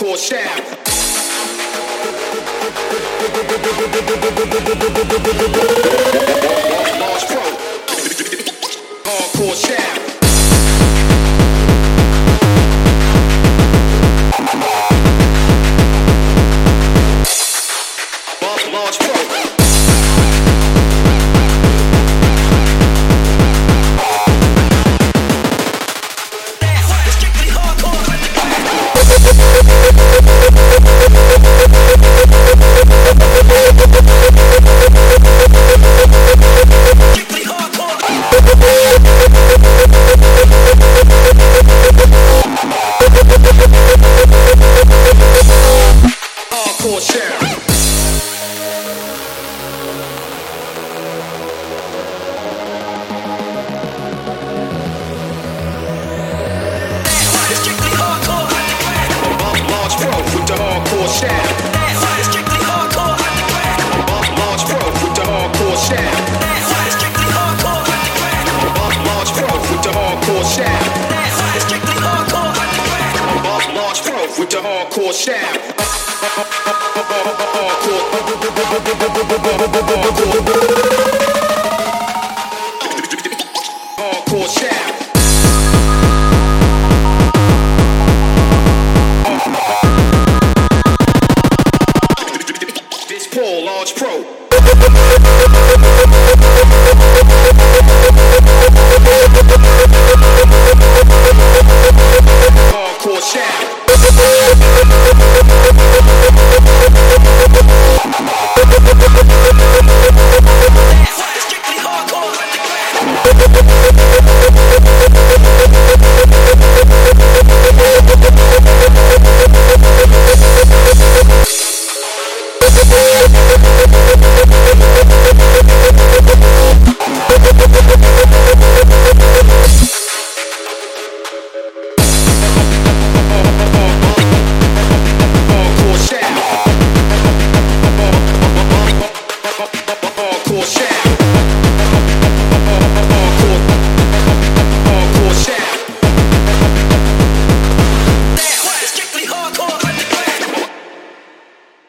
hardcore sound. Large Pro, hardcore sound. Large Pro. Hardcore sound. Large Pro with the hardcore sound. Large Pro with the hardcore sound. Large Pro with the hardcore sound. Large Pro with the hardcore sound. Hardcore.